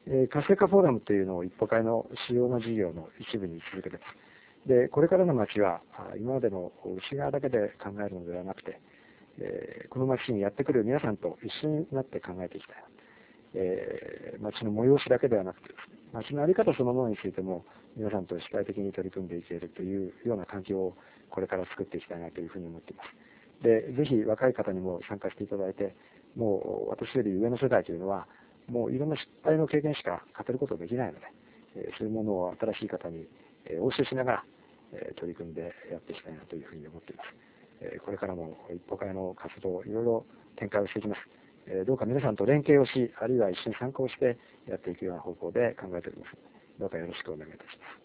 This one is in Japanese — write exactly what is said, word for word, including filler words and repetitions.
えー、活性化フォーラムというのを一歩会の主要な事業の一部に位置づけています。で、これからの街は、今までの内側だけで考えるのではなくて、えー、この街にやってくる皆さんと一緒になって考えていきたい。えー、街の催しだけではなくてですね、街の在り方そのものについても皆さんと主体的に取り組んでいけるというような環境をこれから作っていきたいなというふうに思っています。で、ぜひ若い方にも参加していただいて、もう私より上の世代というのは、もういろんな失敗の経験しか語ることができないので、えー、そういうものを新しい方に、えー、お教えしながら、えー、取り組んでやっていきたいなというふうに思っています。えー、これからも一歩会の活動をいろいろ展開をしていきます。どうか皆さんと連携をし、あるいは一緒に参加をしてやっていくような方向で考えております。どうかよろしくお願いいたします。